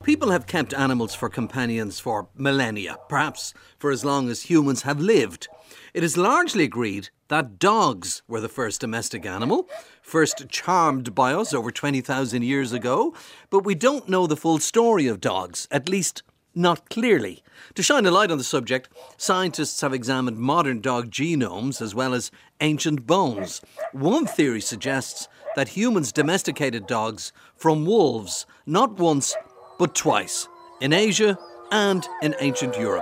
People have kept animals for companions for millennia, perhaps for as long as humans have lived. It is largely agreed that dogs were the first domestic animal, first charmed by us over 20,000 years ago, but we don't know the full story of dogs, at least not clearly. To shine a light on the subject, scientists have examined modern dog genomes as well as ancient bones. One theory suggests that humans domesticated dogs from wolves, not once, but twice, in Asia and in ancient Europe.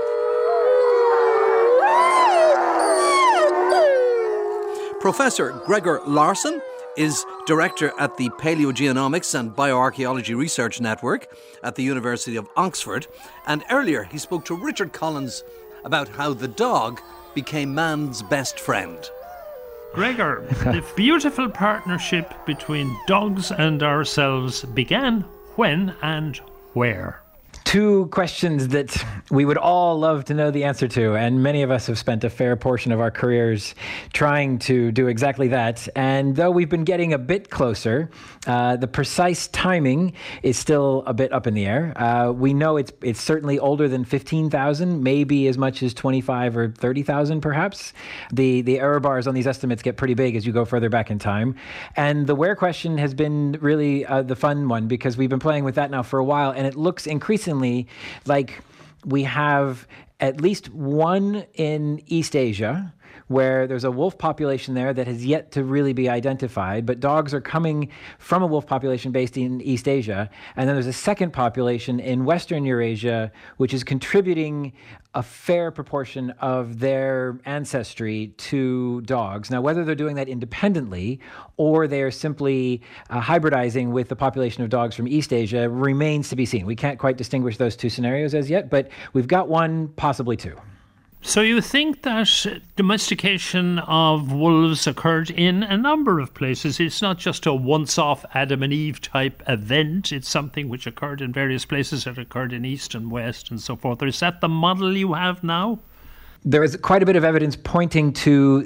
Professor Gregor Larsen is director at the Paleogenomics and Bioarchaeology Research Network at the University of Oxford. And earlier he spoke to Richard Collins about how the dog became man's best friend. Gregor, the beautiful partnership between dogs and ourselves began when and where? Two questions that we would all love to know the answer to, and many of us have spent a fair portion of our careers trying to do exactly that. And though we've been getting a bit closer, the precise timing is still a bit up in the air. We know it's certainly older than 15,000, maybe as much as 25 or 30,000 perhaps. The error bars on these estimates get pretty big as you go further back in time. And the where question has been really the fun one, because we've been playing with that now for a while, and it looks increasingly like we have at least one in East Asia, where there's a wolf population there that has yet to really be identified, but dogs are coming from a wolf population based in East Asia. And then there's a second population in Western Eurasia, which is contributing a fair proportion of their ancestry to dogs. Now, whether they're doing that independently or they are simply hybridizing with the population of dogs from East Asia remains to be seen. We can't quite distinguish those two scenarios as yet, but we've got one, possibly two. So you think that domestication of wolves occurred in a number of places. It's not just a once-off Adam and Eve type event. It's something which occurred in various places. It occurred in East and West and so forth. Is that the model you have now? There is quite a bit of evidence pointing to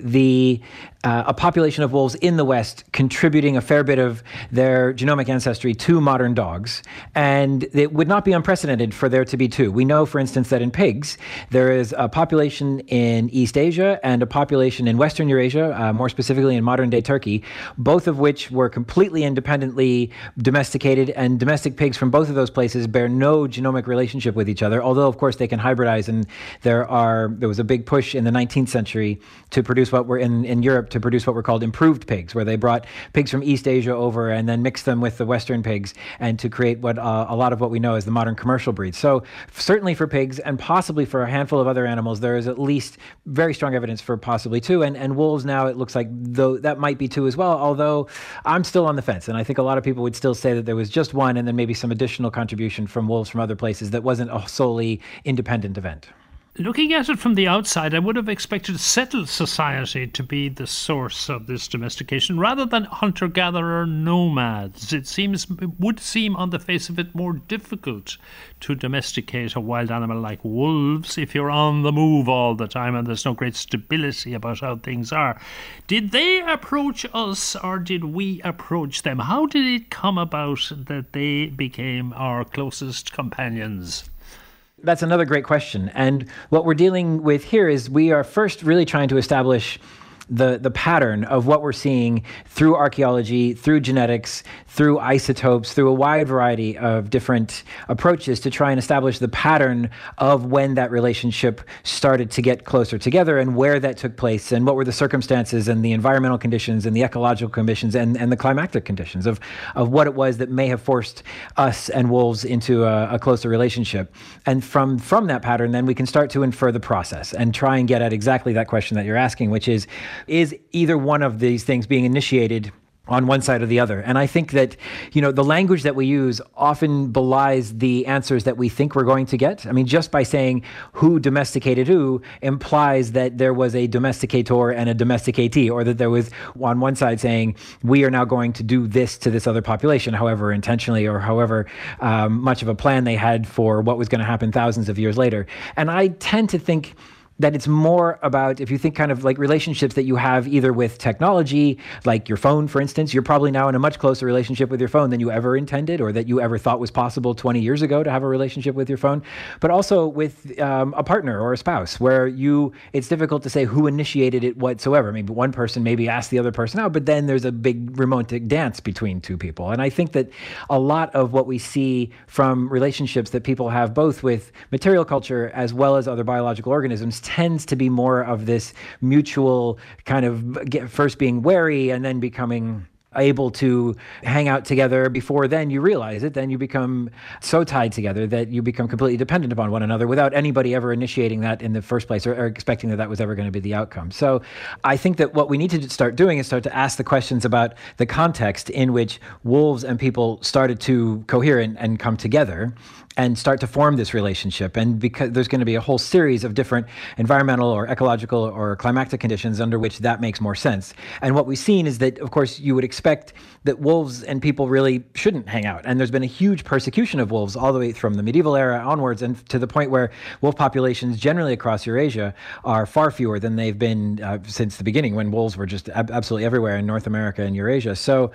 a population of wolves in the West contributing a fair bit of their genomic ancestry to modern dogs. And it would not be unprecedented for there to be two. We know, for instance, that in pigs, there is a population in East Asia and a population in Western Eurasia, more specifically in modern-day Turkey, both of which were completely independently domesticated, and domestic pigs from both of those places bear no genomic relationship with each other, although, of course, they can hybridize, and there was a big push in the 19th century to produce what were in Europe to produce what were called improved pigs, where they brought pigs from East Asia over and then mixed them with the Western pigs and to create what a lot of what we know as the modern commercial breed. So certainly for pigs and possibly for a handful of other animals, there is at least very strong evidence for possibly two. And wolves now, it looks like though that might be two as well, although I'm still on the fence. And I think a lot of people would still say that there was just one and then maybe some additional contribution from wolves from other places that wasn't a solely independent event. Looking at it from the outside, I would have expected settled society to be the source of this domestication rather than hunter-gatherer nomads. It would seem on the face of it more difficult to domesticate a wild animal like wolves if you're on the move all the time and there's no great stability about how things are. Did they approach us or did we approach them? How did it come about that they became our closest companions? That's another great question. And what we're dealing with here is we are first really trying to establish the pattern of what we're seeing through archaeology, through genetics, through isotopes, through a wide variety of different approaches to try and establish the pattern of when that relationship started to get closer together and where that took place and what were the circumstances and the environmental conditions and the ecological conditions and the climactic conditions of what it was that may have forced us and wolves into a closer relationship. And from that pattern, then we can start to infer the process and try and get at exactly that question that you're asking, which is either one of these things being initiated on one side or the other? And I think that, the language that we use often belies the answers that we think we're going to get. I mean, just by saying who domesticated who implies that there was a domesticator and a domesticatee, or that there was on one side saying, we are now going to do this to this other population, however intentionally or however much of a plan they had for what was going to happen thousands of years later. And I tend to think that it's more about, if you think kind of like relationships that you have either with technology, like your phone, for instance, you're probably now in a much closer relationship with your phone than you ever intended or that you ever thought was possible 20 years ago to have a relationship with your phone, but also with a partner or a spouse where it's difficult to say who initiated it whatsoever. Maybe one person maybe asked the other person out, but then there's a big romantic dance between two people. And I think that a lot of what we see from relationships that people have both with material culture as well as other biological organisms tends to be more of this mutual kind of first being wary and then becoming able to hang out together. Before then you realize it, then you become so tied together that you become completely dependent upon one another without anybody ever initiating that in the first place or expecting that was ever going to be the outcome. So I think that what we need to start doing is start to ask the questions about the context in which wolves and people started to cohere and come together and start to form this relationship. And because there's going to be a whole series of different environmental or ecological or climatic conditions under which that makes more sense. And what we've seen is that, of course, you would expect that wolves and people really shouldn't hang out. And there's been a huge persecution of wolves all the way from the medieval era onwards, and to the point where wolf populations generally across Eurasia are far fewer than they've been since the beginning, when wolves were just absolutely everywhere in North America and Eurasia. So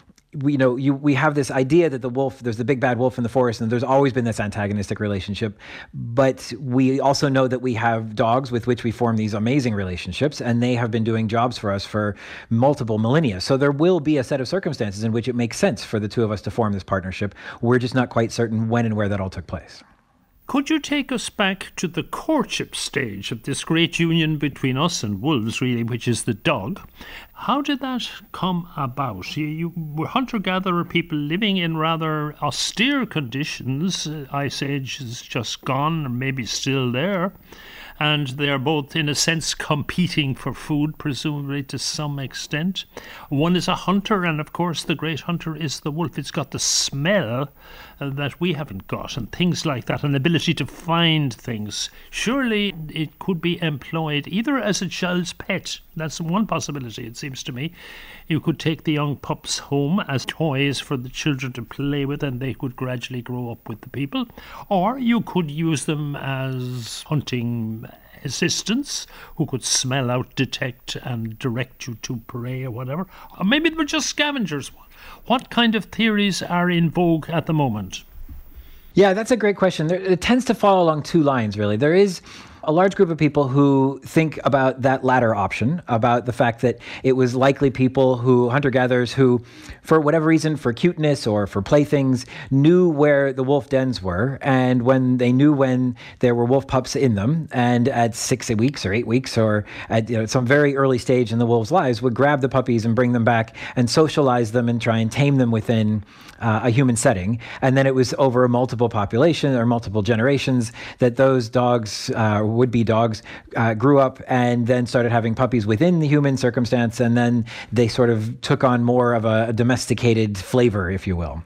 we have this idea that the wolf, there's the big bad wolf in the forest, and there's always been this antagonistic relationship. But we also know that we have dogs with which we form these amazing relationships, and they have been doing jobs for us for multiple millennia. So there will be a set of circumstances in which it makes sense for the two of us to form this partnership. We're just not quite certain when and where that all took place. Could you take us back to the courtship stage of this great union between us and wolves, really, which is the dog? How did that come about? You were hunter-gatherer people living in rather austere conditions. Ice Age is just gone, or maybe still there. And they're both, in a sense, competing for food, presumably to some extent. One is a hunter, and of course the great hunter is the wolf. It's got the smell that we haven't got, and things like that, an ability to find things. Surely it could be employed either as a child's pet. That's one possibility, it seems to me. You could take the young pups home as toys for the children to play with, and they could gradually grow up with the people. Or you could use them as hunting assistants who could smell out, detect, and direct you to prey or whatever. Or maybe they were just scavengers. What kind of theories are in vogue at the moment? Yeah, that's a great question. It tends to fall along two lines, really. There is a large group of people who think about that latter option, about the fact that it was likely people hunter-gatherers who, for whatever reason, for cuteness or for playthings, knew where the wolf dens were. And when there were wolf pups in them, and at 6 weeks or 8 weeks or at some very early stage in the wolves' lives, would grab the puppies and bring them back and socialize them and try and tame them within a human setting. And then it was over a multiple population or multiple generations that those dogs, would-be dogs, grew up and then started having puppies within the human circumstance, and then they sort of took on more of a domesticated flavor, if you will.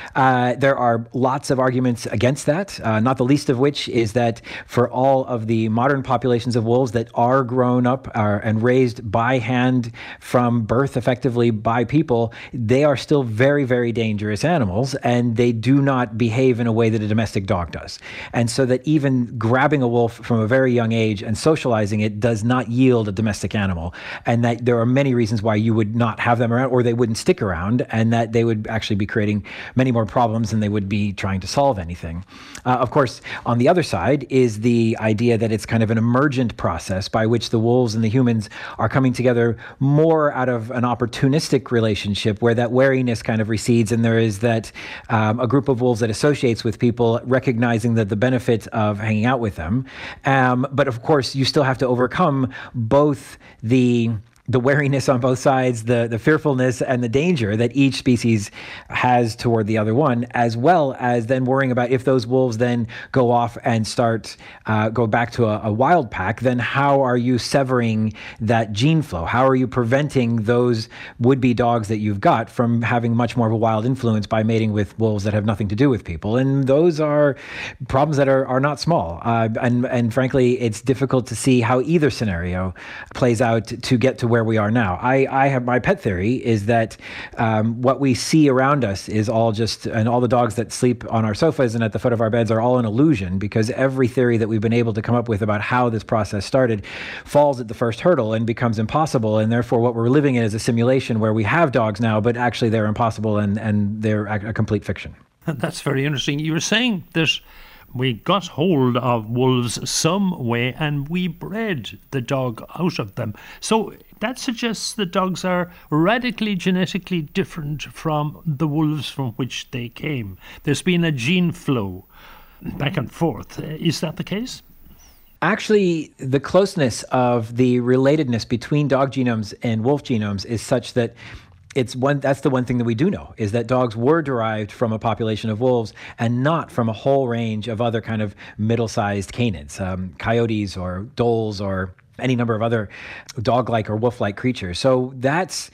There are lots of arguments against that, not the least of which is that for all of the modern populations of wolves that are grown up and raised by hand from birth effectively by people, they are still very, very dangerous animals, and they do not behave in a way that a domestic dog does. And so that even grabbing a wolf from a very young age and socializing it does not yield a domestic animal, and that there are many reasons why you would not have them around, or they wouldn't stick around, and that they would actually be creating many more problems than they would be trying to solve anything. Of course, on the other side is the idea that it's kind of an emergent process by which the wolves and the humans are coming together more out of an opportunistic relationship where that wariness kind of recedes, and there is that a group of wolves that associates with people, recognizing that the benefit of hanging out with them. But of course, you still have to overcome both the wariness on both sides, the fearfulness and the danger that each species has toward the other one, as well as then worrying about if those wolves then go off and go back to a wild pack, then how are you severing that gene flow? How are you preventing those would-be dogs that you've got from having much more of a wild influence by mating with wolves that have nothing to do with people? And those are problems that are not small. And frankly, it's difficult to see how either scenario plays out to get to where where we are now. I have my pet theory is that what we see around us is all just, and all the dogs that sleep on our sofas and at the foot of our beds are all an illusion, because every theory that we've been able to come up with about how this process started falls at the first hurdle and becomes impossible. And therefore what we're living in is a simulation where we have dogs now, but actually they're impossible and they're a complete fiction. That's very interesting. You were saying that we got hold of wolves some way and we bred the dog out of them. So that suggests that dogs are radically genetically different from the wolves from which they came. There's been a gene flow back and forth. Is that the case? Actually, the closeness of the relatedness between dog genomes and wolf genomes is such that that's the one thing that we do know, is that dogs were derived from a population of wolves and not from a whole range of other kind of middle-sized canids, coyotes or dholes or any number of other dog-like or wolf-like creatures. So that's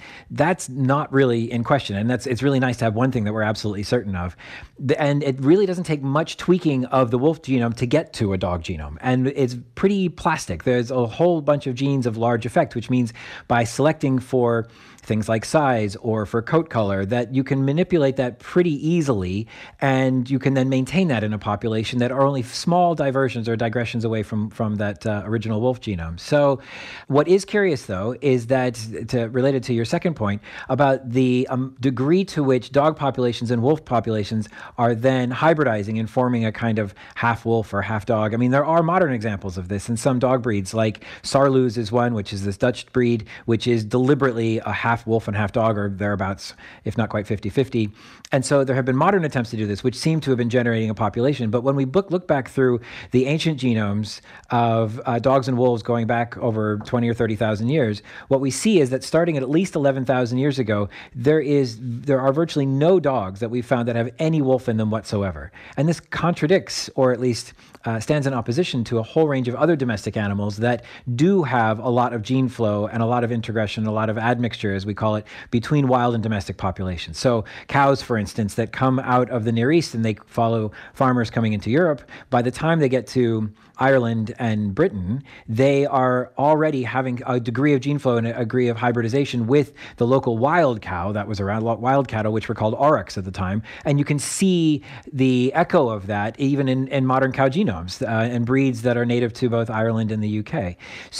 not really in question. And it's really nice to have one thing that we're absolutely certain of. And it really doesn't take much tweaking of the wolf genome to get to a dog genome. And it's pretty plastic. There's a whole bunch of genes of large effect, which means by selecting for things like size or for coat color, that you can manipulate that pretty easily, and you can then maintain that in a population that are only small diversions or digressions away from that original wolf genome. So what is curious, though, is that, related to your second point, about the degree to which dog populations and wolf populations are then hybridizing and forming a kind of half wolf or half dog. I mean, there are modern examples of this in some dog breeds, like Saarloos is one, which is this Dutch breed, which is deliberately a half wolf and half dog, or thereabouts, if not quite 50-50. And so there have been modern attempts to do this, which seem to have been generating a population. But when we look back through the ancient genomes of dogs and wolves going back over 20 or 30,000 years, what we see is that starting at least 11,000 years ago, there are virtually no dogs that we've found that have any wolf in them whatsoever. And this contradicts, or at least stands in opposition to, a whole range of other domestic animals that do have a lot of gene flow and a lot of integration, a lot of admixture, as we call it, between wild and domestic populations. So cows, for instance, that come out of the Near East and they follow farmers coming into Europe, by the time they get to Ireland and Britain, they are already having a degree of gene flow and a degree of hybridization with the local wild cow that was around, wild cattle, which were called aurochs at the time. And you can see the echo of that even in modern cow genomes and breeds that are native to both Ireland and the UK.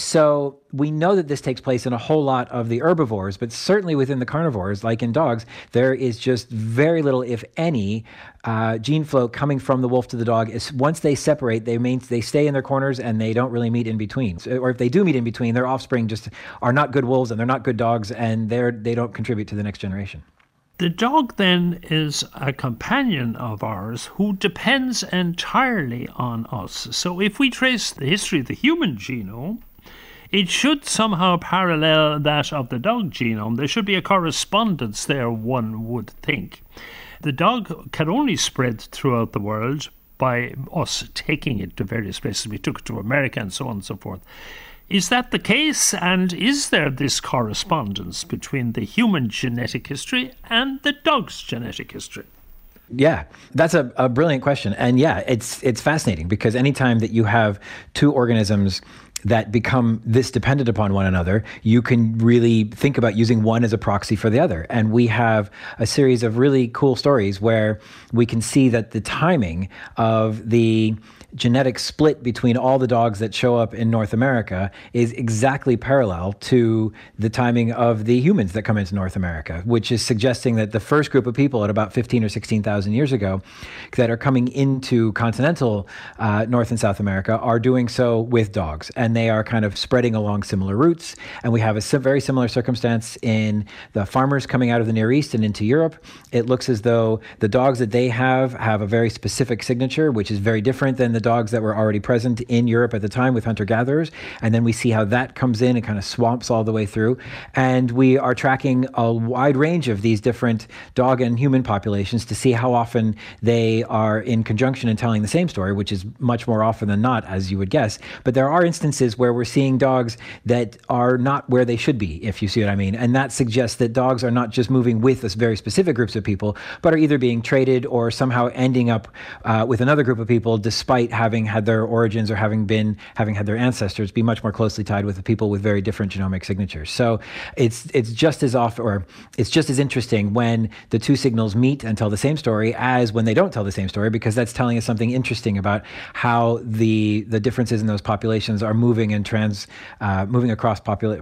So we know that this takes place in a whole lot of the herbivores, but certainly within the carnivores, like in dogs, there is just very little, if any, gene flow coming from the wolf to the dog. Once they separate, they stay in their corners and they don't really meet in between. Or if they do meet in between, their offspring just are not good wolves and they're not good dogs, and they don't contribute to the next generation. The dog then is a companion of ours who depends entirely on us. So if we trace the history of the human genome, it should somehow parallel that of the dog genome. There should be a correspondence there, one would think. The dog can only spread throughout the world by us taking it to various places. We took it to America and so on and so forth. Is that the case? And is there this correspondence between the human genetic history and the dog's genetic history? Yeah, that's a brilliant question. And yeah, it's fascinating, because anytime that you have two organisms that become this dependent upon one another, you can really think about using one as a proxy for the other. And we have a series of really cool stories where we can see that the timing of the genetic split between all the dogs that show up in North America is exactly parallel to the timing of the humans that come into North America, which is suggesting that the first group of people at about 15 or 16,000 years ago that are coming into continental North and South America are doing so with dogs, and they are kind of spreading along similar routes. And we have a very similar circumstance in the farmers coming out of the Near East and into Europe. It looks as though the dogs that they have a very specific signature, which is very different than the dogs that were already present in Europe at the time with hunter-gatherers. And then we see how that comes in and kind of swamps all the way through. And we are tracking a wide range of these different dog and human populations to see how often they are in conjunction and telling the same story, which is much more often than not, as you would guess. But there are instances instances where we're seeing dogs that are not where they should be, if you see what I mean. And that suggests that dogs are not just moving with us very specific groups of people, but are either being traded or somehow ending up with another group of people, despite having had their origins or having had their ancestors be much more closely tied with the people with very different genomic signatures. So it's just as often, or it's just as interesting when the two signals meet and tell the same story as when they don't tell the same story, because that's telling us something interesting about how the differences in those populations are moving and moving across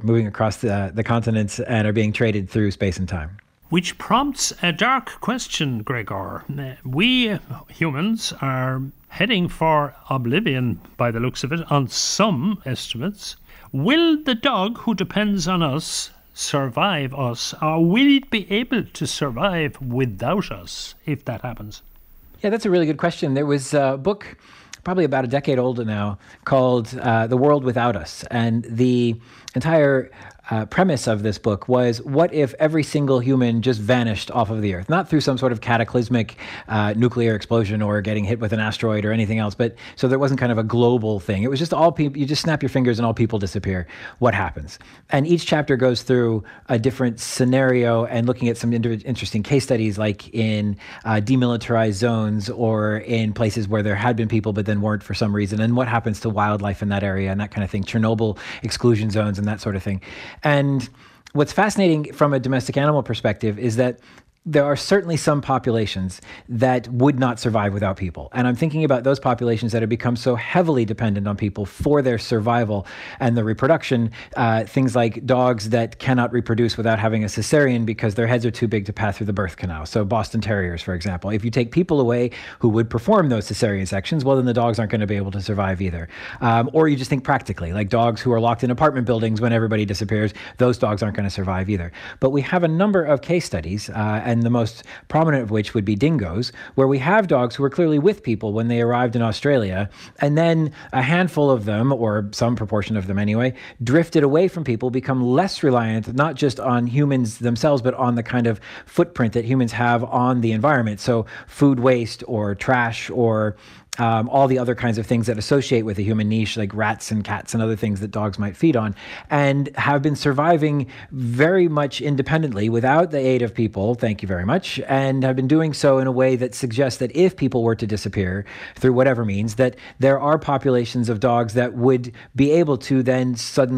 the continents and are being traded through space and time. Which prompts a dark question, Gregor. We humans are heading for oblivion, by the looks of it, on some estimates. Will the dog who depends on us survive us, or will it be able to survive without us if that happens? Yeah, that's a really good question. There was a book probably about a decade old now called The World Without Us. And the entire premise of this book was, what if every single human just vanished off of the earth? Not through some sort of cataclysmic nuclear explosion or getting hit with an asteroid or anything else, but so there wasn't kind of a global thing. It was just all people, you just snap your fingers and all people disappear. What happens? And each chapter goes through a different scenario and looking at some interesting case studies, like in demilitarized zones or in places where there had been people but then weren't for some reason, and what happens to wildlife in that area and that kind of thing, Chernobyl exclusion zones and that sort of thing. And what's fascinating from a domestic animal perspective is that there are certainly some populations that would not survive without people. And I'm thinking about those populations that have become so heavily dependent on people for their survival and the reproduction. Things like dogs that cannot reproduce without having a cesarean because their heads are too big to pass through the birth canal. So Boston Terriers, for example. If you take people away who would perform those cesarean sections, well, then the dogs aren't going to be able to survive either. Or you just think practically, like dogs who are locked in apartment buildings when everybody disappears, those dogs aren't going to survive either. But we have a number of case studies, and the most prominent of which would be dingoes, where we have dogs who were clearly with people when they arrived in Australia, and then a handful of them, or some proportion of them anyway, drifted away from people, become less reliant, not just on humans themselves, but on the kind of footprint that humans have on the environment. So food waste or trash or all the other kinds of things that associate with a human niche, like rats and cats and other things that dogs might feed on, and have been surviving very much independently without the aid of people, thank you very much, and have been doing so in a way that suggests that if people were to disappear through whatever means, that there are populations of dogs that would be able to then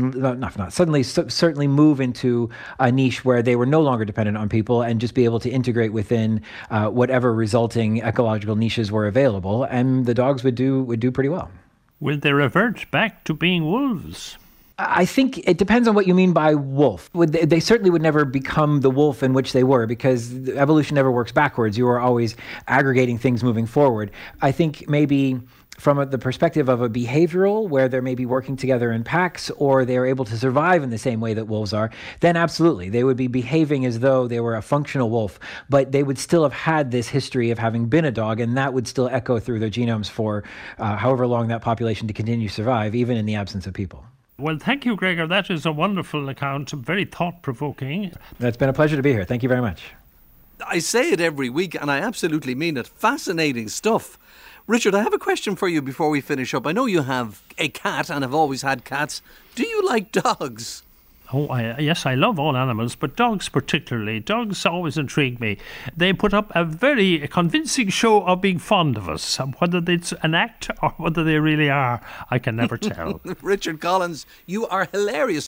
certainly move into a niche where they were no longer dependent on people and just be able to integrate within whatever resulting ecological niches were available, and the dogs would do pretty well. Will they revert back to being wolves? I think it depends on what you mean by wolf. They certainly would never become the wolf in which they were, because evolution never works backwards. You are always aggregating things moving forward. I think maybe from the perspective of a behavioral, where they're maybe working together in packs, or they're able to survive in the same way that wolves are, then absolutely, they would be behaving as though they were a functional wolf, but they would still have had this history of having been a dog, and that would still echo through their genomes for however long that population to continue to survive, even in the absence of people. Well, thank you, Gregor. That is a wonderful account, very thought-provoking. It's been a pleasure to be here. Thank you very much. I say it every week, and I absolutely mean it. Fascinating stuff. Richard, I have a question for you before we finish up. I know you have a cat and have always had cats. Do you like dogs? Oh, yes, I love all animals, but dogs particularly. Dogs always intrigue me. They put up a very convincing show of being fond of us. Whether it's an act or whether they really are, I can never tell. Richard Collins, you are hilarious.